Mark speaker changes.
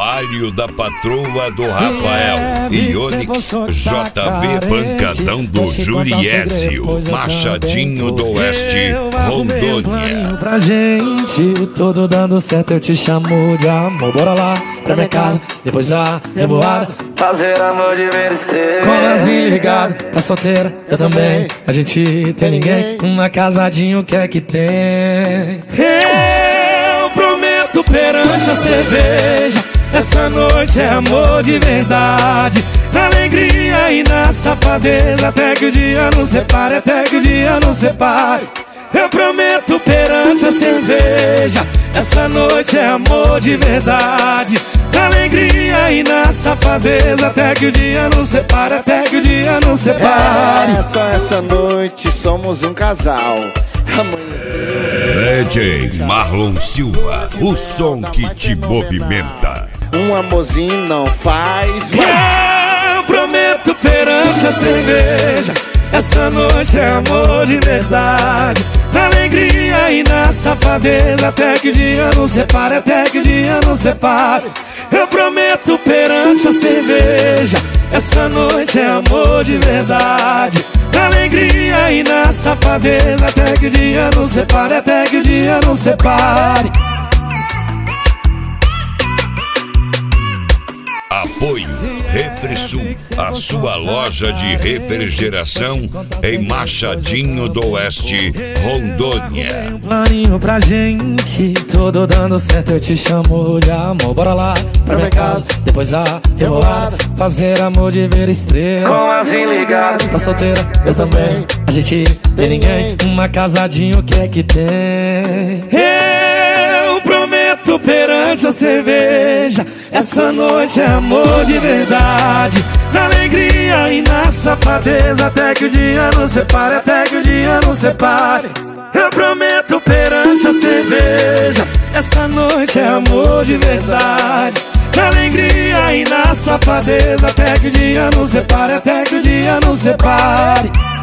Speaker 1: Palio da Patroa do Rafael e Onix JV Pancadão do Juliésio, Machadinho do Oeste, Rondônia.
Speaker 2: Pra gente, tudo dando certo, eu te chamo de amor. Bora lá pra minha casa, depois a revoada, fazer amor de ver estrela. Com as ligado, tá solteira, eu também. A gente tem ninguém, uma casadinho que é que tem. Eu prometo perante a cerveja, essa noite é amor de verdade. Na alegria e na safadeza, até que o dia nos separe, até que o dia nos separe. Eu prometo perante a cerveja, essa noite é amor de verdade. Na alegria e na safadeza, até que o dia nos separe, até que o dia nos separe.
Speaker 3: É só essa noite, somos um casal.
Speaker 1: DJ Marlon Silva, o som que te movimenta.
Speaker 3: Um amorzinho não faz
Speaker 2: mal. Eu prometo perante a cerveja, essa noite é amor de verdade. Na alegria e na safadeza, até que o dia nos separe, até que o dia nos separe. Eu prometo perante a cerveja, essa noite é amor de verdade. Na alegria e na safadeza, até que o dia nos separe, até que o dia nos separe.
Speaker 1: Apoio Refrisul, a sua loja de refrigeração em Machadinho do Oeste, Rondônia.
Speaker 2: Planinho pra gente, tudo dando certo, eu te chamo de amor. Bora lá pra minha casa, depois a revoada, fazer amor de ver estrela. Com as ligado, tá solteira, eu também. A gente tem ninguém, uma casadinho que é que tem. Eu prometo perante a cerveja, essa noite é amor de verdade. Na alegria e na safadeza, até que o dia nos separe, até que o dia nos separe. Eu prometo perante a cerveja, essa noite é amor de verdade. Na alegria e na safadeza, até que o dia nos separe, até que o dia nos separe.